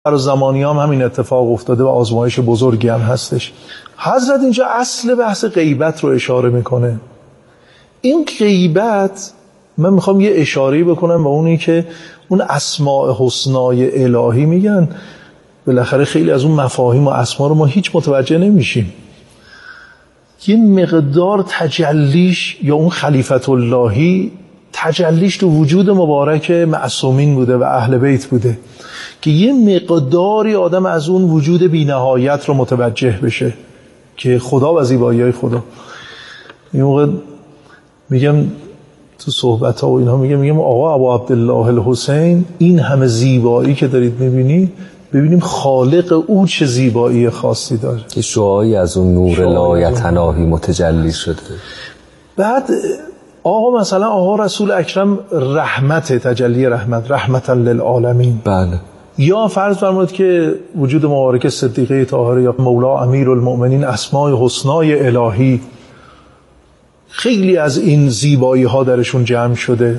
در زمانی هم همین اتفاق افتاده و آزمایش بزرگی هم هستش. حضرت اینجا اصل بحث غیبت رو اشاره میکنه. این غیبت من میخوام یه اشاره‌ای بکنم به اونی که اون اسماء حسنای الهی میگن، بالاخره خیلی از اون مفاهیم و اسما رو ما هیچ متوجه نمیشیم. یه مقدار تجلیش یا اون خلیفت اللهی تجلیش تو وجود مبارک معصومین بوده و اهل بیت بوده که یه مقداری آدم از اون وجود بی نهایت رو متوجه بشه که خدا و زیبایی‌های خدا. این موقع میگم تو صحبت‌ها و اینها میگم آقا ابو عبدالله الحسین، این همه زیبایی که دارید میبینید، ببینیم خالق او چه زیبایی خاصی داره. که شعاعی از اون نور لایتناهی متجلی شده. بعد آقا مثلا آقا رسول اکرم رحمت، تجلی رحمت، رحمتا للعالمین. بله. یا فرض فرمایید که وجود مبارک صدیقه طاهره یا مولا امیرالمؤمنین، اسماء حسنای الهی، خیلی از این زیبایی ها درشون جمع شده.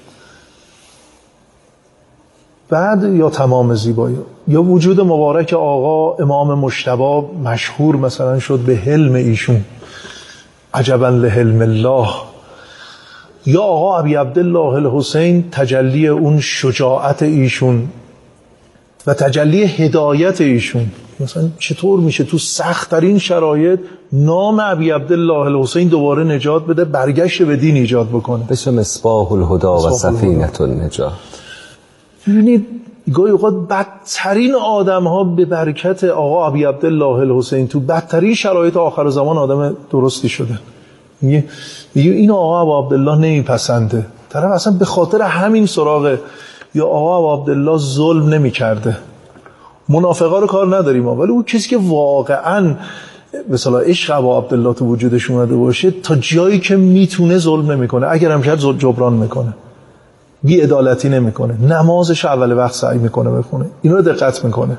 بعد یا تمام زیبایی، یا وجود مبارک آقا امام مجتبی مشهور مثلا شد به حلم ایشون، عجبا لحلم الله. یا آقا ابی عبدالله الحسین، تجلی اون شجاعت ایشون و تجلی هدایت ایشون. مثلا چطور میشه تو سخت ترین شرایط نام ابی عبدالله الحسین دوباره نجات بده، برگشت به دین ایجاد بکنه، بشه مصباح الهدا و سفینه النجات. ببینید گاهی اوقات بدترین آدم ها به برکت آقا ابی عبدالله الحسین تو بدترین شرایط آخر زمان آدم درستی شدن. میگه این آقا ابو عبدالله نمیپسنده، طرف اصلا به خاطر همین سراغ. یا آقا ابو عبدالله ظلم نمیکرده. منافقا رو کار نداریم، ولی اون کسی که واقعا مثلا عشق ابو عبدالله تو وجودش اومده باشه، تا جایی که میتونه ظلم نمیکنه، اگر هم کرد جبران میکنه، بی عدالتی نمیکنه، نمازش اول وقت سعی میکنه بخونه، اینو دقت میکنه.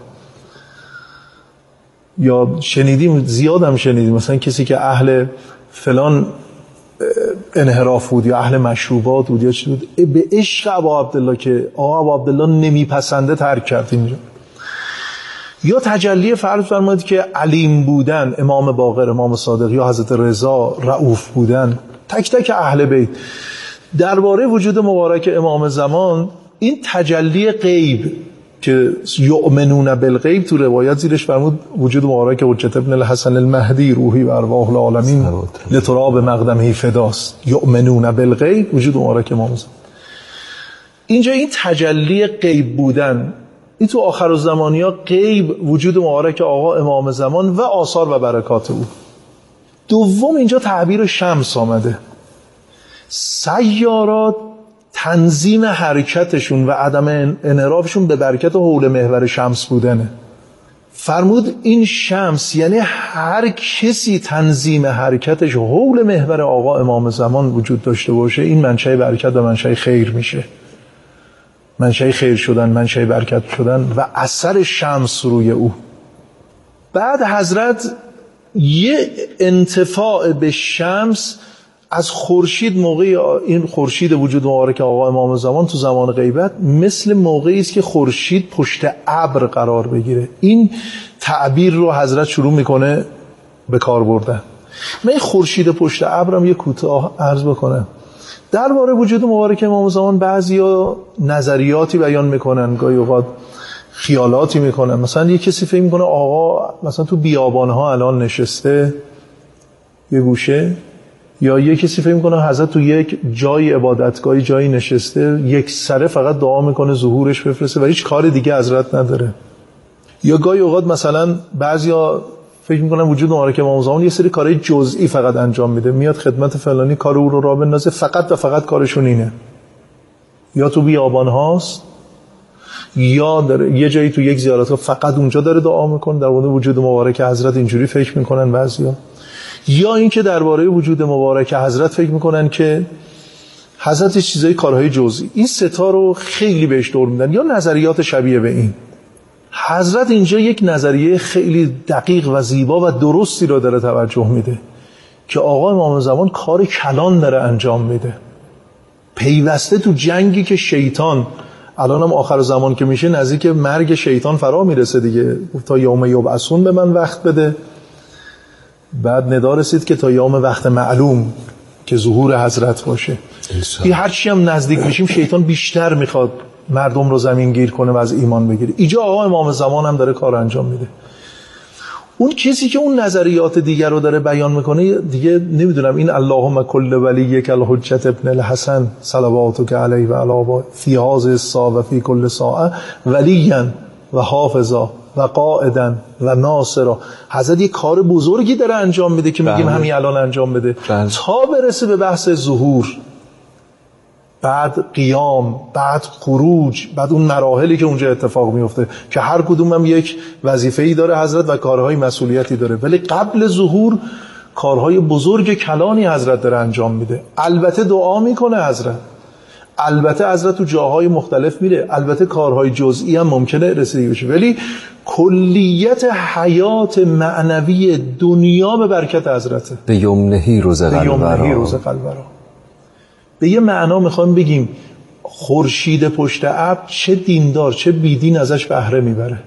یا شنیدیم، زیاد هم شنیدیم، مثلا کسی که اهل فلان انحراف بود یا اهل مشروبات بود یا چی بود، به عشق ابو عبدالله که آقا ابو عبدالله نمیپسنده ترک کرد اینجا. یا تجلی فرض فرمایید که علیم بودن، امام باقر، امام صادق، یا حضرت رضا رؤوف بودن، تک تک اهل بیت. درباره وجود مبارک امام زمان، این تجلی غیب که یؤمنون بالغیب، تو روایت زیرش فرمود وجود مبارک حجت ابن الحسن المهدی روحی و ارواح العالمین لتراب مقدمه فداست، یؤمنون بالغیب، وجود مبارک امام زمان. اینجا این تجلی غیب بودن، این تو آخر الزمانی ها غیب وجود مبارک آقا امام زمان و آثار و برکات او. دوم اینجا تعبیر شمس آمده. سیارات تنظیم حرکتشون و عدم انحرافشون به برکت حول محور شمس بودنه. فرمود این شمس یعنی هر کسی تنظیم حرکتش حول محور آقا امام زمان وجود داشته باشه، این منشأ برکت و منشأ خیر میشه، منشأ خیر شدن، منشأ برکت شدن و اثر شمس روی او. بعد حضرت یه انتفاع به شمس از خورشید، موقعی این خورشید وجود مبارک آقا امام زمان تو زمان غیبت مثل موقعی است که خورشید پشت ابر قرار بگیره. این تعبیر رو حضرت شروع میکنه به کار بردن. من این خورشید پشت ابرم یه کوتاه عرض بکنم. درباره وجود مبارک امام زمان بعضیا نظریاتی بیان میکنن، گاهی اوقات خیالاتی میکنن. مثلا یه کسی فکر میکنه آقا مثلا تو بیابانها الان نشسته یه گوشه، یا یه کسی فکر میکنه حضرت تو یک جای عبادتگاهی جایی نشسته، یک سره فقط دعا میکنه ظهورش بفرسته و هیچ کار دیگه حضرت نداره. یا گاهی اوقات مثلا بعضیا فکر میکنن وجود مبارک امام زمان یه سری کارهای جزئی فقط انجام میده، میاد خدمت فلانی کار او رو راه بندازه، فقط و فقط کارشون اینه. یا تو بیابان هاست، یا در یه جایی تو یک زیارتگاه فقط اونجا داره دعا میکنه. در مورد وجود مبارک حضرت اینجوری فکر میکنن بعضیا. یا اینکه درباره وجود مبارک حضرت فکر میکنن که حضرت چیزای کارهای جزئی. این ستا رو خیلی بهش دور میدن، یا نظریات شبیه به این. حضرت اینجا یک نظریه خیلی دقیق و زیبا و درستی رو داره توجه میده که آقا امام زمان کار کلان داره انجام میده، پیوسته تو جنگی که شیطان الان هم آخر زمان که میشه نزدیک مرگ شیطان فرا میرسه دیگه. تا یوم یبعثون به من وقت بده. بعد ندا رسید که تا یوم وقت معلوم که ظهور حضرت باشه. این هرچی هم نزدیک میشیم شیطان بیشتر میخواد مردم رو زمین گیر کنه و از ایمان بگیره. اینجا آقا امام زمان هم داره کار انجام میده. اون کسی که اون نظریات دیگر رو داره بیان میکنه دیگه نمیدونم، این اللهم کل ولیک الحجت ابن الحسن صلواتک علیه و علی آبائه فی هذه الساعه و فی کل ساعه ولیا و حافظا و قائدا و ناصرا. حضرت یک کار بزرگی داره انجام میده که میگیم همین الان انجام بده تا برسه به بحث ظهور، بعد قیام، بعد خروج، بعد اون مراحلی که اونجا اتفاق میفته که هر کدوم هم یک وظیفه‌ای داره حضرت و کارهای مسئولیتی داره. ولی قبل ظهور کارهای بزرگ کلانی حضرت داره انجام میده. البته دعا میکنه حضرت، البته حضرت تو جاهای مختلف میره، البته کارهای جزئی هم ممکنه رسیدگی بشه، ولی کلیت حیات معنوی دنیا به برکت حضرته. به یمنهی روز قلبرا. به یه معنا میخوایم بگیم خورشید پشت ابر چه دیندار چه بیدین ازش بهره میبره.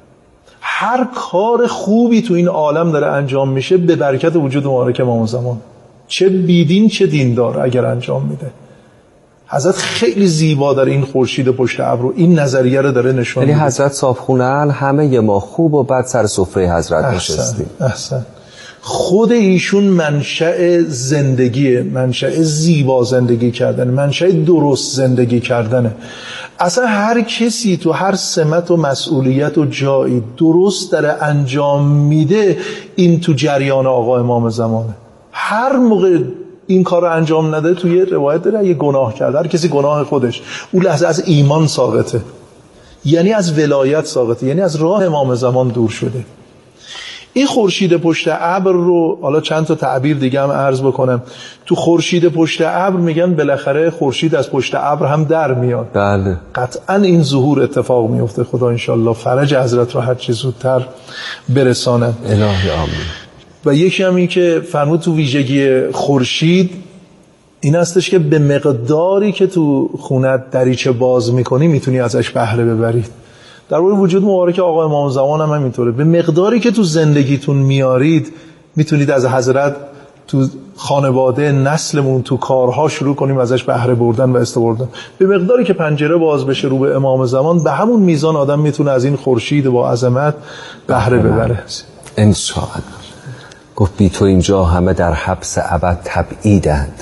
هر کار خوبی تو این عالم داره انجام میشه به برکت وجود مبارک امام زمان، چه بیدین چه دیندار اگر انجام میده. حضرت خیلی زیبا داره این خورشید پشت ابر رو این نظریه رو داره نشون میده. حضرت صاحبخونه‌ان همه ما خوب و بد سر سفره حضرت نشستیم. احسن. خود ایشون منشأ زندگیه، منشأ زیبا زندگی کردن، منشأ درست زندگی کردنه. اصلا هر کسی تو هر سمت و مسئولیت و جایی درست داره انجام میده، این تو جریان آقا امام زمانه. هر موقع این کار رو انجام نده توی روایت داره اگه گناه کرده، هر کسی گناه خودش، اون لحظه از ایمان ساقطه، یعنی از ولایت ساقطه، یعنی از راه امام زمان دور شده. این خورشید پشت ابر رو حالا چند تا تعبیر دیگه هم عرض بکنم. تو خورشید پشت ابر میگن بالاخره خورشید از پشت ابر هم در میاد. بله. قطعا این ظهور اتفاق میفته. خدا انشالله فرج حضرت رو هر چه زودتر برسانه. الهی آمین. و یکی هم این که فرمود تو ویژگی خورشید این هستش که به مقداری که تو خونت دریچه باز میکنی میتونی ازش بهره ببرید. در واقع وجود مبارک آقا امام زمان هم همینطوره. به مقداری که تو زندگیتون میارید میتونید از حضرت تو خانواده نسلمون تو کارها شروع کنیم ازش بهره بردن و استفاده. به مقداری که پنجره باز بشه رو به امام زمان، به همون میزان آدم میتونه از این خورشید با عظمت بهره ببره. انشاءالله. گفت بی تو اینجا همه در حبس ابد تبعیدند،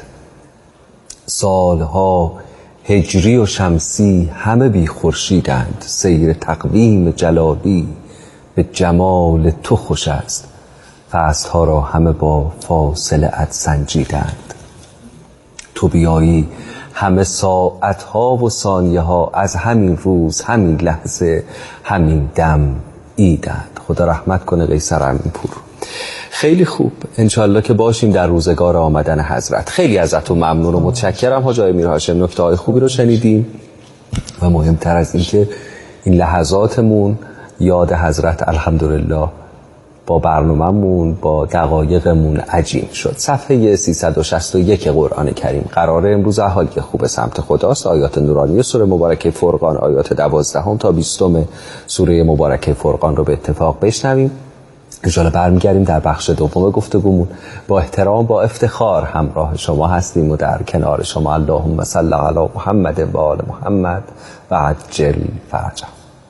سالها هجری و شمسی همه بی خورشیدند، سیر تقویم جلالی به جمال تو خوش است، فصلها را همه با فاصله ات سنجیدند. تو بیایی همه ساعتها و ثانیه ها از همین روز همین لحظه همین دم ایدند. خدا رحمت کنه قیصر امینپور. خیلی خوب، انشالله که باشیم در روزگار آمدن حضرت. خیلی ازتون ممنون و متشکرم حاج آقای میرهاشم، نکته های خوبی رو شنیدیم و مهمتر از این که این لحظاتمون یاد حضرت الحمدلله با برنامه‌مون با دقایقمون عجین شد. صفحه 361 قرآن کریم. قراره امروز احالی خوب سمت خداست. آیات نورانی سوره مبارکه فرقان، آیات 12 تا 20 سوره مبارکه فرقان رو به اتفاق بشنویم. انشاءالله برمیگردیم در بخش دوم گفتگومون. با احترام با افتخار همراه شما هستیم و در کنار شما. اللهم صل علی محمد و آل محمد و عجل فرجه.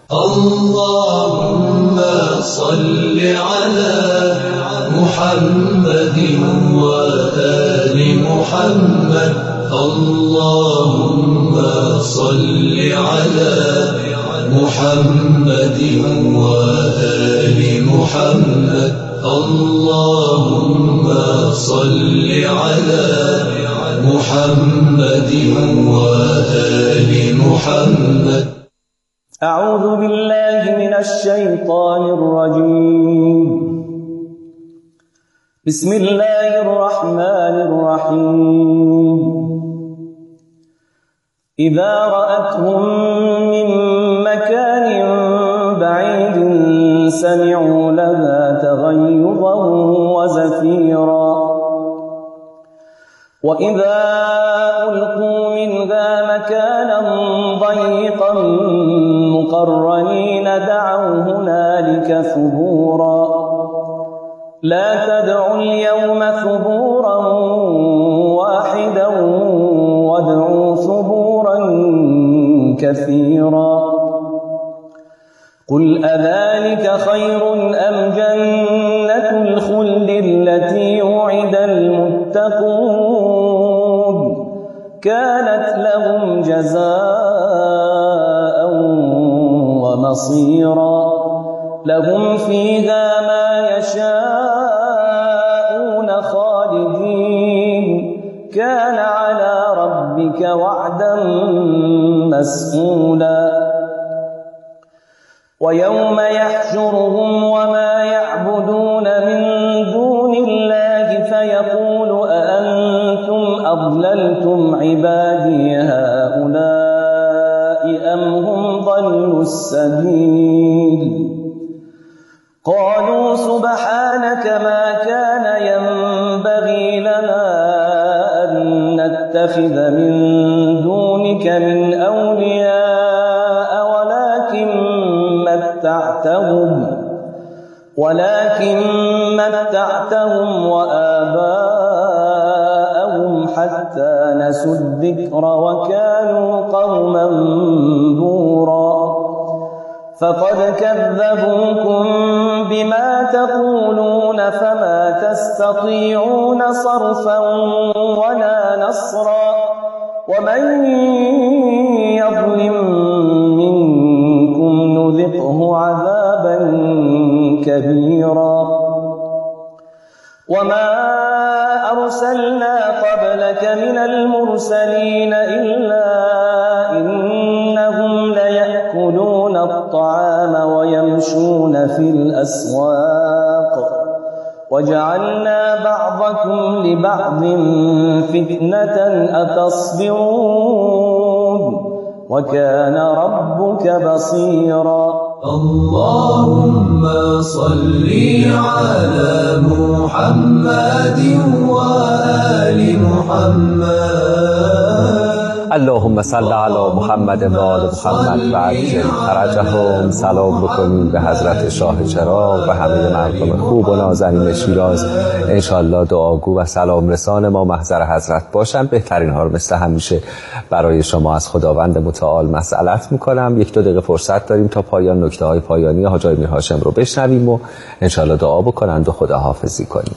اللهم صل على محمد و آل محمد. اللهم صل على محمد و آل محمد. اللهم صل على محمد و آل محمد. أعوذ بالله من الشيطان الرجيم. بسم الله الرحمن الرحيم. إذا رأتهم من مكان بعيد سمعوا لها تغيظا وزفيرا وإذا ألقوا منها مكانا ضيقا المقرنين دعوا هنالك ثبورا لا تدعوا اليوم ثبورا واحدا وادعوا ثبورا كثيرا قل أذلك خير أم جنة الخلد التي وعد المتقون كانت لهم جزاء ومصيرا لهم فيها ما يشاءون خالدين كان على ربك وعدا مسئولا ويوم يحشرهم وما يعبدون من دون الله فيقول أأنتم أضللتم عبادي هؤلاء أم هم ضلوا السبيل قالوا سبحانك ما كان ينبغي لنا أن نتخذ من دونك من أولياء ولكن متعتهم وآباءهم حتى نسوا الذكر وكانوا قوما بورا فقد كذبوكم بما تقولون فما تستطيعون صرفا ولا نصرا ومن يظلم منكم نذقه عذابا كبيرا وما أرسلنا قبلك من المرسلين إلا إنهم ليأكلون الطعام ويمشون في الأسواق وجعلنا بعضكم لبعض فتنة أتصبرون وكان ربك بصيرا اللهم صل على محمد وآل محمد اللهم صل علی محمد و آل محمد و عجل فرجهم. سلام بکنیم به حضرت شاه چراغ و همه مردم خوب و نازنین شیراز. انشالله دعاگو و سلام رسان ما محضر حضرت باشن. بهترین ها رو مثل همیشه برای شما از خداوند متعال مسئلت میکنم. 1-2 دقیقه فرصت داریم تا پایان نکته های پایانی حاج آقای میرهاشم رو بشنویم و انشالله دعا بکنند و خداحافظی کنیم.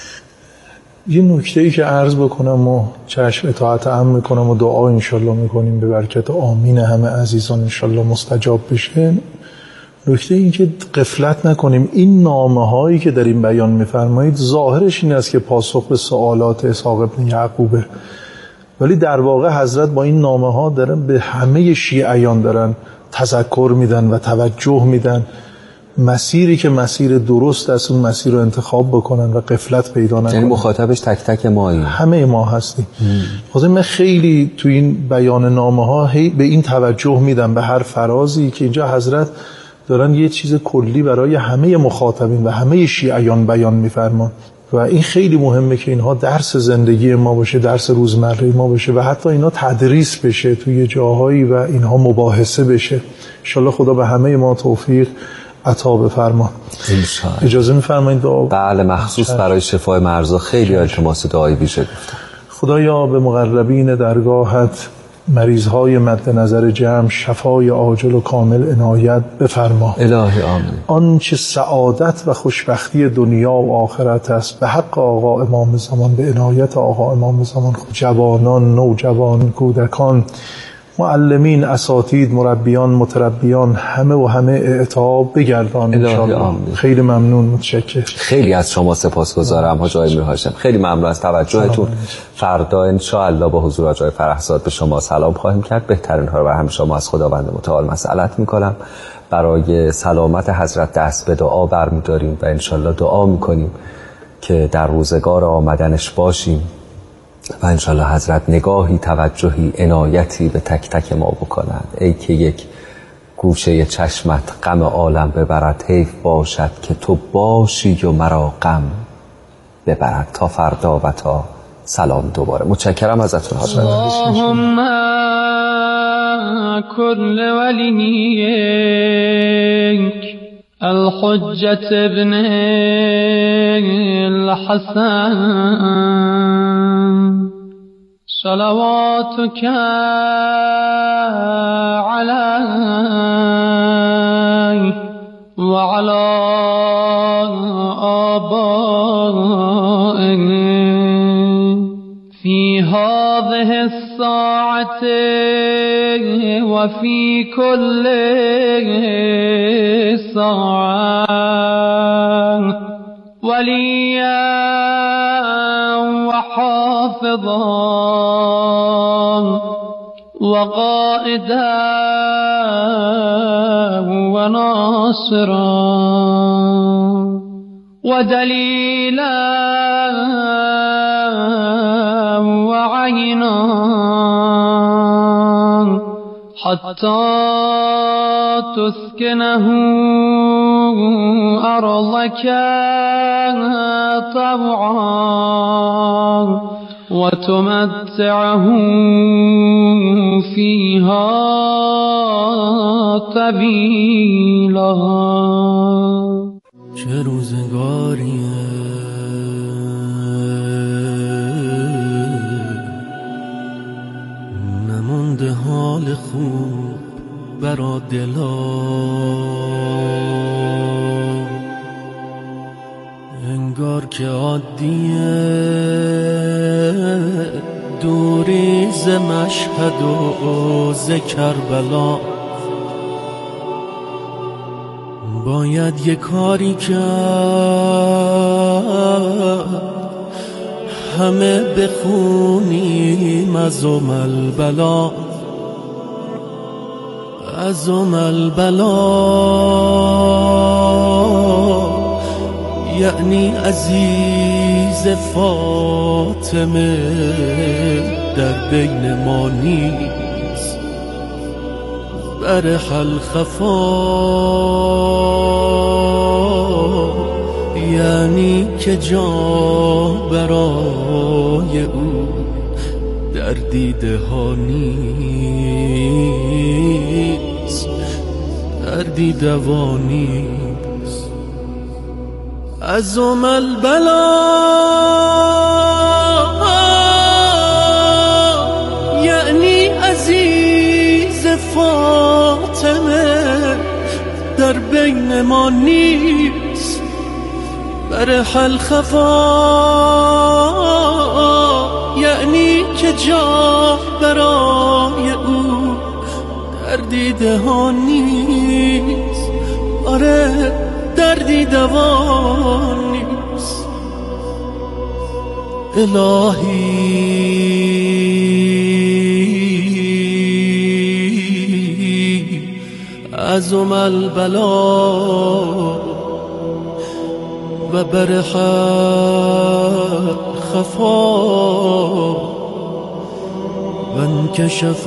یه نکته‌ای که عرض بکنم و چشم اطاعت عام میکنم و دعا انشالله میکنیم به برکت آمین همه عزیزان انشالله مستجاب بشه. نکته این که غفلت نکنیم، این نامه هایی که در این بیان میفرمایید ظاهرش این است که پاسخ به سوالات اسحاق ابن یعقوبه، ولی در واقع حضرت با این نامه ها دارن به همه شیعیان دارن تذکر میدن و توجه میدن مسیری که مسیر درست است اون مسیر رو انتخاب بکنن و غفلت پیدا نکنن. یعنی مخاطبش تک تک ماییم، همه ما هستیم. خاطر من خیلی تو این بیان نامه ها به این توجه میدم، به هر فرازی که اینجا حضرت دارن یه چیز کلی برای همه مخاطبین و همه شیعیان بیان میفرمان و این خیلی مهمه که اینها درس زندگی ما باشه، درس روزمره ما باشه و حتی اینا تدریس بشه توی جاهایی و اینها مباحثه بشه. انشالله خدا به همه ما توفیق عطا بفرما. اجازه میفرمایید دعا؟ بله، مخصوص برای شفای مرضا خیلی التماس دعایی ویژه گفتم. خدایا به مقربین درگاهت مریضهای مد نظر جمع شفای عاجل و کامل عنایت بفرما. الهی آمین. آنچه سعادت و خوشبختی دنیا و آخرت است به حق آقا امام زمان، به عنایت آقا امام زمان، جوانان، نوجوان، کودکان، معلمین، اساتید، مربیان، متربیان، همه اعطاب بگردان انشاءالله. خیلی ممنون، متشکر. خیلی از شما سپاسگزارم حاج آقای میرهاشم، خیلی ممنون از توجهتون. فردا انشاءالله با حضور حاج آقای فرحزاد به شما سلام خواهیم کرد. بهترین ها رو هم شما از خداوند متعال مسئلت میکنم. برای سلامت حضرت دست به دعا برمیداریم و انشاءالله دعا میکنیم که در روزگار آمدنش باشیم و انشالله حضرت نگاهی، توجهی، عنایتی به تک تک ما بکنند. ای که یک گوشه چشمت غم عالم ببرد، حیف باشد که تو باشی و مرا غم ببرد. تا فردا و تا سلام دوباره. متشکرم ازتون حضرت. كل وليك الحجة ابن الحسن صلواتك عليه وعلى آبائه في هذه الساعة وفي كل ساعة وليا وحافظا وقائدا وناصرا ودليلا وعينا حتى تسكنه أرضك طوعا وتمتعه فيها طويلا. چه روزگاریه نمونده حال خوب برا دلا، انگار که عادیه دوری ز مشهد و ز کربلا. باید یه کاری کرد همه بخونیم از البلا، از البلا یعنی عزیز فاطمه در بین ما نیست، برح الخفا یعنی که جا برای او در دیده ها نیست، در دیده ها نیست. از البلا یعنی عزیز فاطمه در بین ما نیست، برح الخفا یعنی که جا برای او در دیده ها نیست، آره در دیده ها نیست. الهی از البلا و برح خفا و انکشف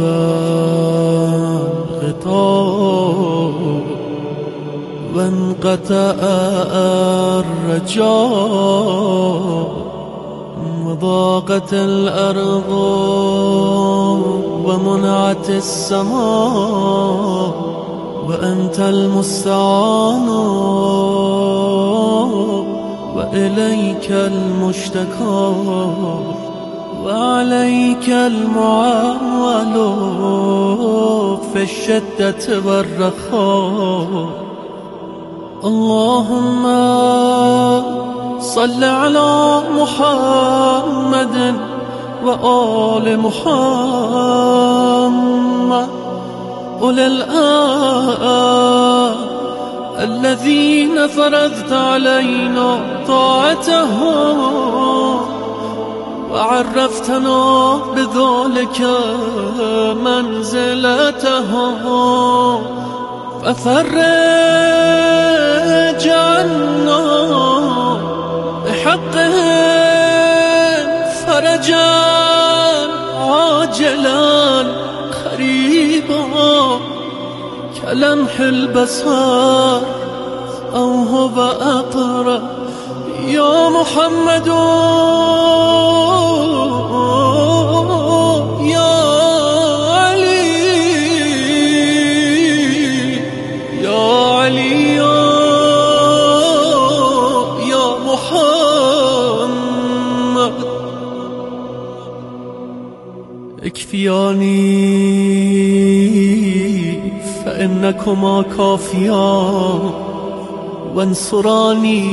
غطا و انقطع الرجاء و ضاقت الارض و منعت السماء و انت المستعان و الیک المشتکا و علیک المعول فی الشدة والرخاء. اللهم صل على محمد و آل محمد أولي الآن الذين فرضت علينا طاعتهم وعرفتنا بذلك منزلتهم ففرج عنا بحقهم فرجا عاجلا قريبا كلمح البصر أو هو أقرب يا محمد يا علي كافياني فإنكما كافيان وانصراني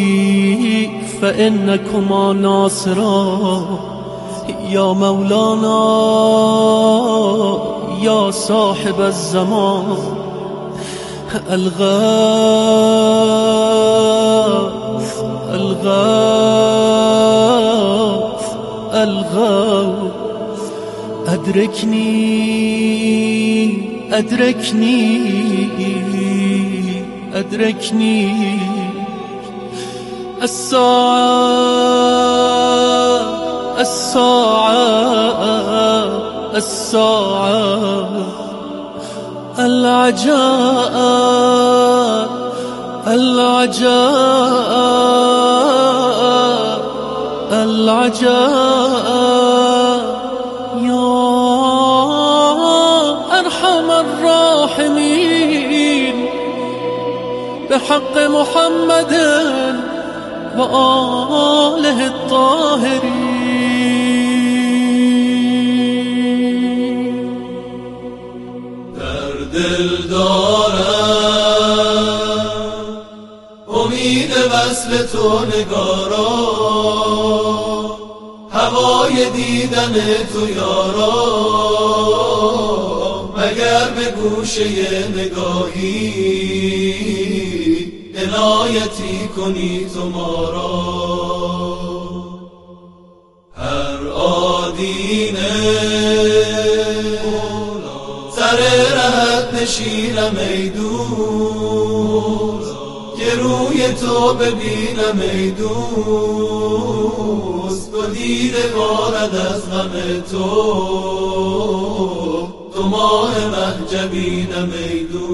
فإنكما ناصران يا مولانا يا صاحب الزمان الغاث الغاث الغاث أدركني أدركني أدركني الساعة الساعة الساعة العجاء العجاء العجاء يا أرحم الراحمين بحق محمد وآله الطاهرين. در دل دارم امید وصل تو نگارا، هوای دیدن تو یارا، مگر به گوشه نگاهی عنایتی کنی تو ما را. هر آدینه سر رهت نشینم ای دوست، که روی تو ببینم ای دوست، تو دیده بارد از غم تو، تو ماه محجبینم ای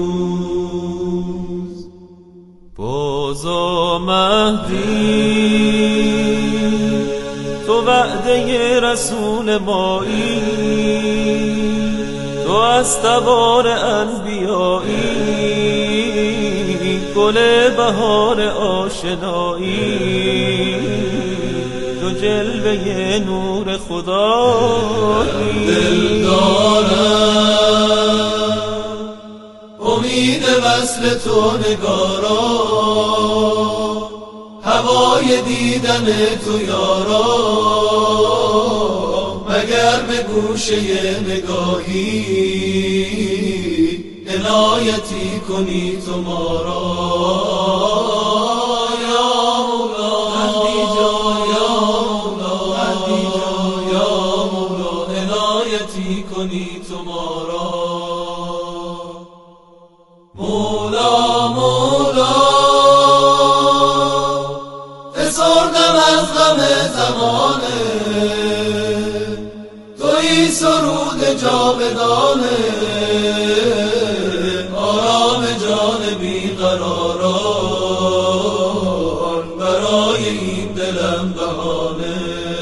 دوست. بازا مهدی تو وعده رسول مایی، تو از تبار انبیایی، گل بهار آشنایی، تو جلوه نور خدایی. دل دارم امید وصل تو نگارا، هوای دیدن تو یارا، مگر به گوشه نگاهی عنایتی کنی تو ما را. یا مولا مهدی جان، یا مولا مهدی جان، یا مولا عنایتی کنی تو ما را. مولا مولا فسردم از غم زمانه، تویی سرود جاودانه، آرام جان بیقراران، برای این دلم بهانه.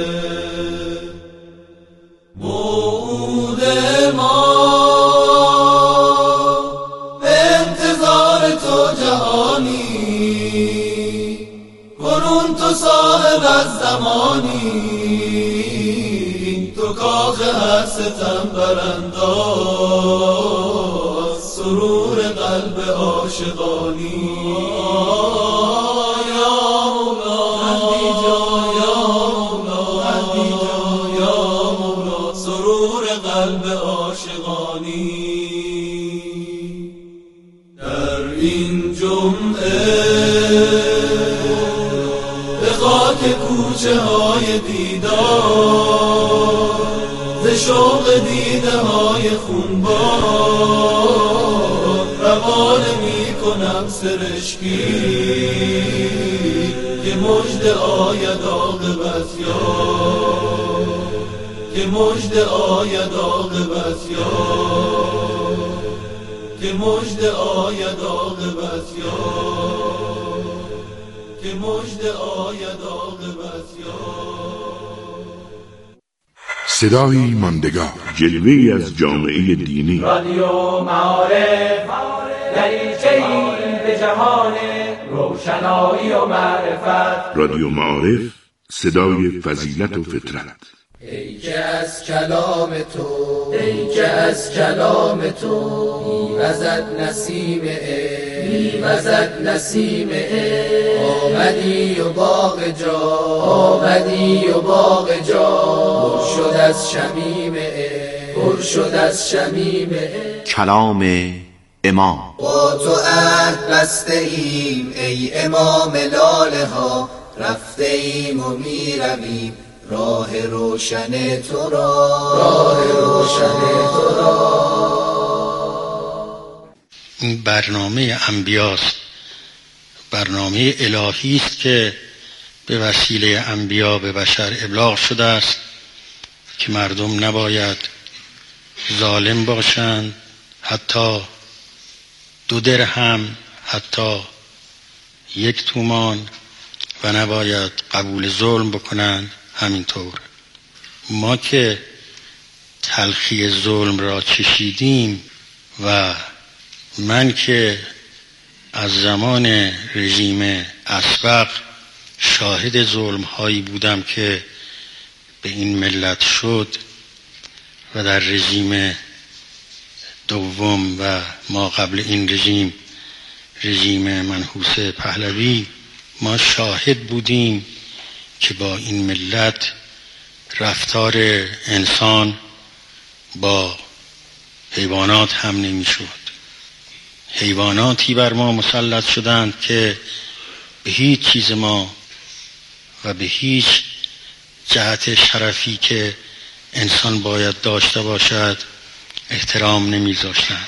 موعود ما به انتظار تو جهانی، کنون تو صاحب از زمانی، تو کاخ هر ستم برانداز، سرور قلب عاشقانی. یا مولا مهدی جان، یا مولا مهدی جان، یا مولا سرور قلب عاشقانی. در این جمعه به خاک کوچه های دیدار، ز شوق دیده های خونبار، روانه می کنم سرشکی که مژده آید عاقبت یار، که مژده آید عاقبت یار، که مژده آید عاقبت یار، که مژده آید عاقبت یار. صدایی ماندگار، جلوه‌ای از جامعه دینی. رادیو معارف، دریچه‌ای به جهان روشنایی و معرفت. رادیو معارف، صدای فضیلت و فطرت. ای که از کلام تو، ای که از کلام تو میوزد نسیم عشق، میوزد نسیم عشق. آمدی و باغ جا، آمدی و باغ جا پر شد از شمیم عشق، پر شد از شمیم عشق. کلام امام. با تو عهد بسته ایم ای امام لاله ها، رفته ایم و میرویم راه روشن تو را، راه روشن تو را. این برنامه انبیاست، برنامه الهی است که به وسیله انبیا به بشر ابلاغ شده است که مردم نباید ظالم باشند، حتی 2 درهم، حتی 1 تومان، و نباید قبول ظلم بکنند. همینطور ما که تلخی ظلم را چشیدیم و من که از زمان رژیم اسبق شاهد ظلم هایی بودم که به این ملت شد و در رژیم دوم و ما قبل این رژیم منحوس پهلوی ما شاهد بودیم که با این ملت رفتار انسان با حیوانات هم نمی شد. حیواناتی بر ما مسلط شدند که به هیچ چیز ما و به هیچ جهت شرفی که انسان باید داشته باشد احترام نمی‌ذاشتند.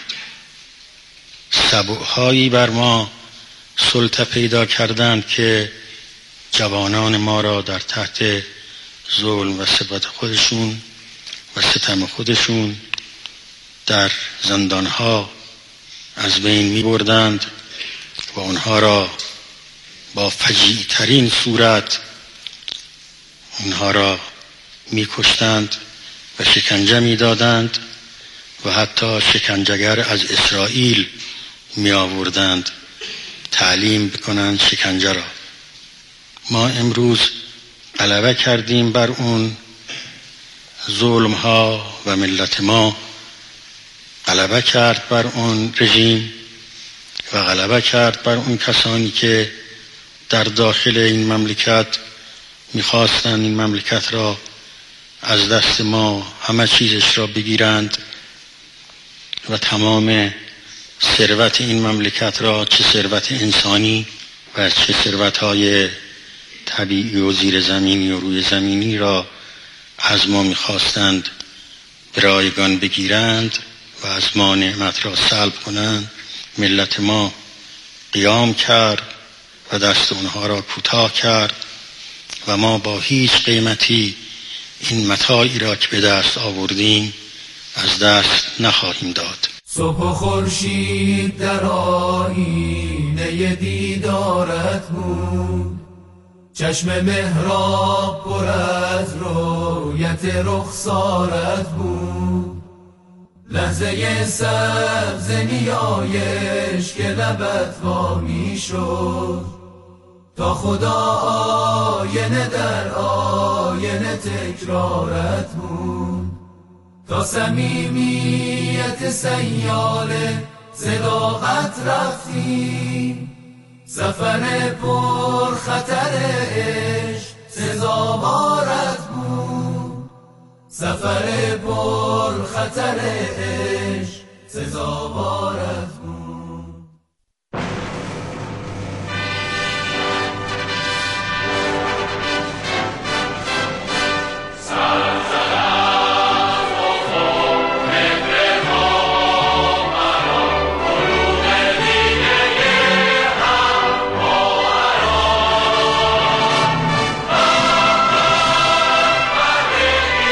سبوهایی بر ما سلطه پیدا کردند که جوانان ما را در تحت ظلم و ثبات خودشون و ستم خودشون در زندانها از بین می بردند و آنها را با فجیع ترین صورت آنها را می کشتند و شکنجه می دادند و حتی شکنجهگر از اسرائیل می آوردند تعلیم بکنند شکنجه را. ما امروز غلبه کردیم بر اون ظلم ها و ملت ما غلبه کرد بر اون رژیم و غلبه کرد بر اون کسانی که در داخل این مملکت میخواستند این مملکت را از دست ما همه چیزش را بگیرند و تمام ثروت این مملکت را، چه ثروت انسانی و چه ثروت‌های طبیعی و زیر زمینی و روی زمینی را از ما میخواستند به رایگان بگیرند و از ما نعمت را سلب کنند. ملت ما قیام کرد و دست اونها را کوتاه کرد و ما با هیچ قیمتی این متاعی را که به دست آوردیم از دست نخواهیم داد. صبح و خورشید در آیینه دیدارت بود، چشم محراب پر از رویت رخسارت بود، لحظه سبز نیایش که لبت وامی شد، تا خدا آینه در آینه تکرارت بود، تا صمیمیت سیال صداقت رفتیم، سفر پر خطر عشق سزاوارت بود، سفر پر خطر عشق سزاوارت بود.